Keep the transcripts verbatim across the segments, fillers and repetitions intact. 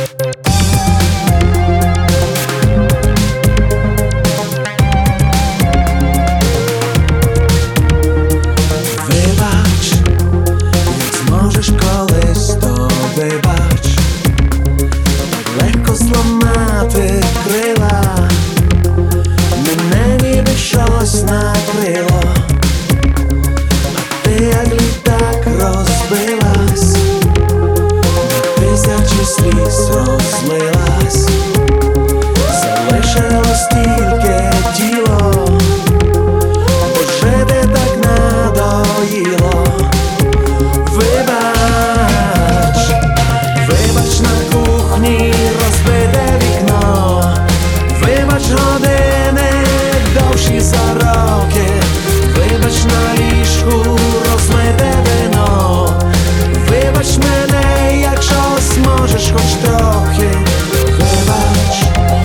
накрило, а ти як літак розбилась, на тисячі сліз розлилась, залишилось тільки тіло, бо жити так надоїло. Вибач, вибач на кухні розбите вікно, вибач години довші за роки, вибач на ліжку розлите вино, вибач мене, якщо зможеш хоч трохи. Вибач,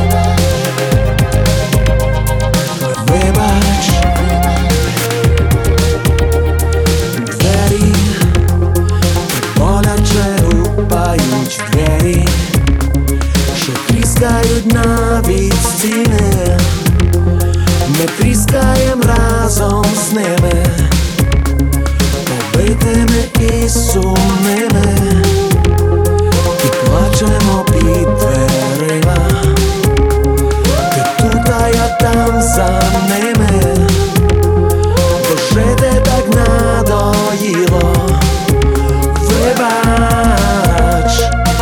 вибач, двері боляче гупають в двері, що тріскають навіть стіни. Ми тріскаєм разом з ними, побитими і сумними, і плачемо під дверима. Ти тут, а я там за ними, бо жити так надоїло. Вибач,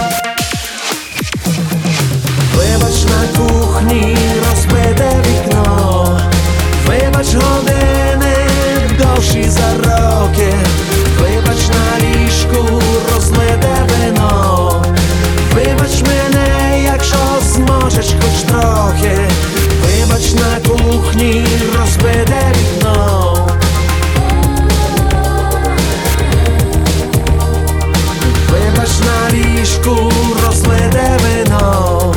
вибач на кухні розбите вікно, вибач години довші за роки, вибач на ліжку розлите вино, вибач мене, якщо зможеш хоч трохи, вибач на кухні розбите вікно, вибач на ліжку розлите вино.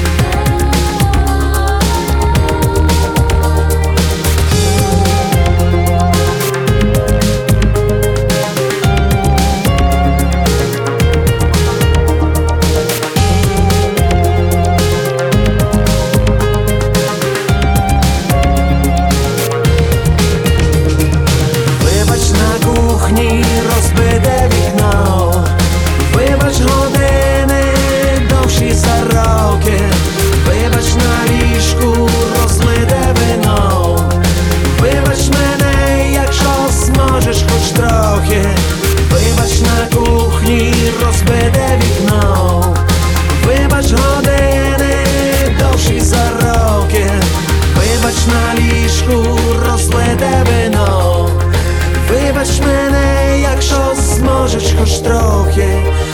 Розбите вікно, вибач години довші за роки, вибач на ліжку розлите вино, вибач мене, якщо зможеш хоч трохи, вибач на кухні розбите вікно, вибач години довші за роки, вибач на ліжку розлите вино, вибач мене, якщо зможеш хоч трохи.